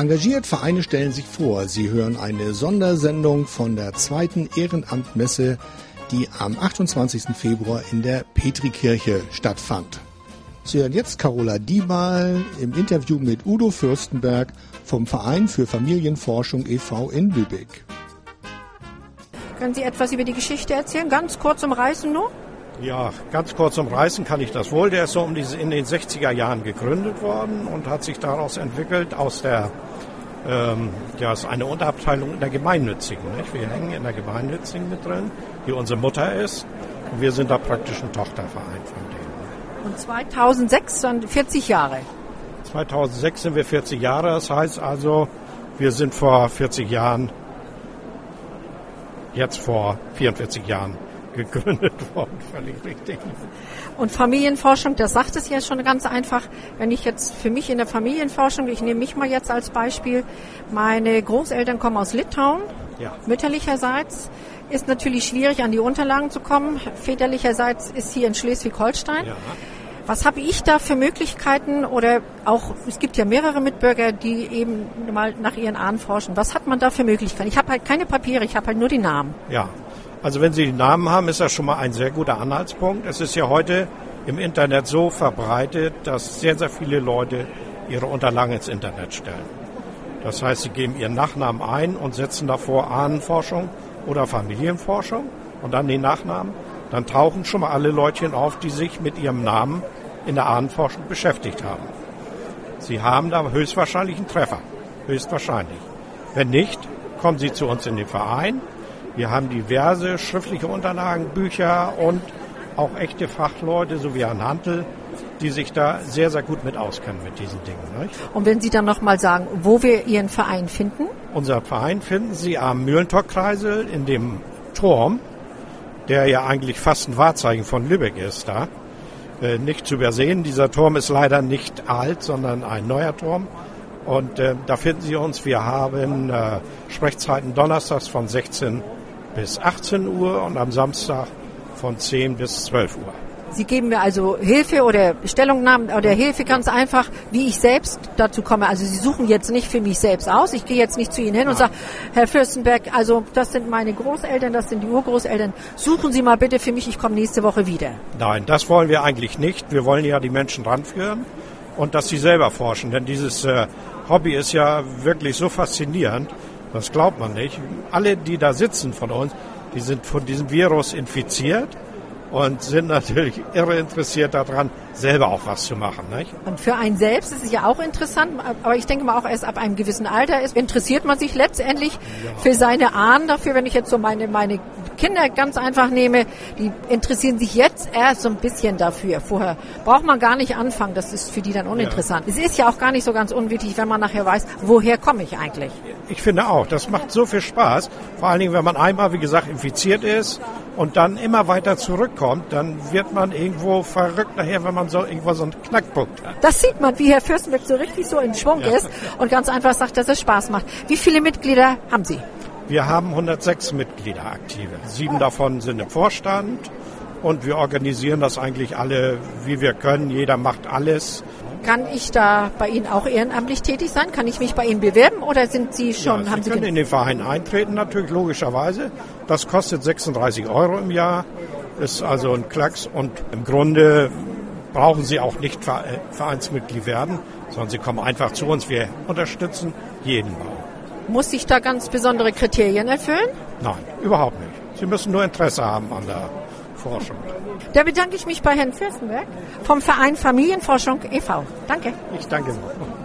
Engagiert Vereine stellen sich vor. Sie hören eine Sondersendung von der 2. Ehrenamtmesse, die am 28. Februar in der Petrikirche stattfand. Sie hören jetzt Carola Diebahl im Interview mit Udo Fürstenberg vom Verein für Familienforschung e.V. in Lübeck. Können Sie etwas über die Geschichte erzählen? Ganz kurz umreißen nur? Ja, ganz kurz umreißen kann ich das wohl. Der ist so in den 60er Jahren gegründet worden und hat sich daraus entwickelt aus ist eine Unterabteilung in der Gemeinnützigen. Nicht? Wir hängen in der Gemeinnützigen mit drin, die unsere Mutter ist. Und wir sind da praktisch ein Tochterverein von denen. Und 2006 dann 40 Jahre? 2006 sind wir 40 Jahre. Das heißt also, wir sind vor 40 Jahren, jetzt vor 44 Jahren gegründet worden, völlig richtig. Und Familienforschung, das sagt es ja schon ganz einfach. Wenn ich jetzt für mich in der Familienforschung, ich nehme mich mal jetzt als Beispiel, meine Großeltern kommen aus Litauen, ja. Mütterlicherseits ist natürlich schwierig, an die Unterlagen zu kommen. Väterlicherseits ist hier in Schleswig-Holstein. Ja. Was habe ich da für Möglichkeiten oder auch, es gibt ja mehrere Mitbürger, die eben mal nach ihren Ahnen forschen. Was hat man da für Möglichkeiten? Ich habe halt keine Papiere, ich habe halt nur die Namen. Ja. Also wenn Sie die Namen haben, ist das schon mal ein sehr guter Anhaltspunkt. Es ist ja heute im Internet so verbreitet, dass sehr, sehr viele Leute ihre Unterlagen ins Internet stellen. Das heißt, sie geben ihren Nachnamen ein und setzen davor Ahnenforschung oder Familienforschung und dann den Nachnamen. Dann tauchen schon mal alle Leutchen auf, die sich mit ihrem Namen in der Ahnenforschung beschäftigt haben. Sie haben da höchstwahrscheinlich einen Treffer. Höchstwahrscheinlich. Wenn nicht, kommen Sie zu uns in den Verein. Wir haben diverse schriftliche Unterlagen, Bücher und auch echte Fachleute, so wie Herrn Hantel, die sich da sehr, sehr gut mit auskennen mit diesen Dingen. Nicht? Und wenn Sie dann nochmal sagen, wo wir Ihren Verein finden? Unser Verein finden Sie am Mühlentor-Kreisel in dem Turm, der ja eigentlich fast ein Wahrzeichen von Lübeck ist da. Nicht zu übersehen, dieser Turm ist leider nicht alt, sondern ein neuer Turm. Und da finden Sie uns. Wir haben Sprechzeiten donnerstags von 16 bis 18 Uhr und am Samstag von 10 bis 12 Uhr. Sie geben mir also Hilfe oder Stellungnahmen oder Hilfe ganz einfach, wie ich selbst dazu komme. Also Sie suchen jetzt nicht für mich selbst aus. Ich gehe jetzt nicht zu Ihnen hin und sage, Herr Fürstenberg, also das sind meine Großeltern, das sind die Urgroßeltern. Suchen Sie mal bitte für mich, ich komme nächste Woche wieder. Nein, das wollen wir eigentlich nicht. Wir wollen ja die Menschen ranführen und dass sie selber forschen. Denn dieses Hobby ist ja wirklich so faszinierend. Das glaubt man nicht. Alle, die da sitzen von uns, die sind von diesem Virus infiziert und sind natürlich irre interessiert daran, selber auch was zu machen. Nicht? Und für einen selbst ist es ja auch interessant, aber ich denke mal auch erst ab einem gewissen Alter interessiert man sich letztendlich für seine Ahnen dafür. Wenn ich jetzt so meine Kinder ganz einfach nehme, die interessieren sich jetzt erst so ein bisschen dafür. Vorher braucht man gar nicht anfangen, das ist für die dann uninteressant. Ja. Es ist ja auch gar nicht so ganz unwichtig, wenn man nachher weiß, woher komme ich eigentlich. Ich finde auch, das macht so viel Spaß, vor allen Dingen, wenn man einmal, wie gesagt, infiziert ist und dann immer weiter zurückkommt, dann wird man irgendwo verrückt nachher, wenn man irgendwo so einen Knackpunkt hat. Das sieht man, wie Herr Fürstenberg so richtig so in Schwung ist und ganz einfach sagt, dass es Spaß macht. Wie viele Mitglieder haben Sie? Wir haben 106 Mitglieder aktive. 7 davon sind im Vorstand und wir organisieren das eigentlich alle, wie wir können. Jeder macht alles. Kann ich da bei Ihnen auch ehrenamtlich tätig sein? Kann ich mich bei Ihnen bewerben oder sind Sie schon? Ja, Sie können in den Verein eintreten, natürlich logischerweise. Das kostet 36 € im Jahr, ist also ein Klacks und im Grunde brauchen Sie auch nicht Vereinsmitglied werden, sondern Sie kommen einfach zu uns. Wir unterstützen jeden Bau. Muss ich da ganz besondere Kriterien erfüllen? Nein, überhaupt nicht. Sie müssen nur Interesse haben an der Forschung. Da bedanke ich mich bei Herrn Fürstenberg vom Verein Familienforschung e.V. Danke. Ich danke Ihnen.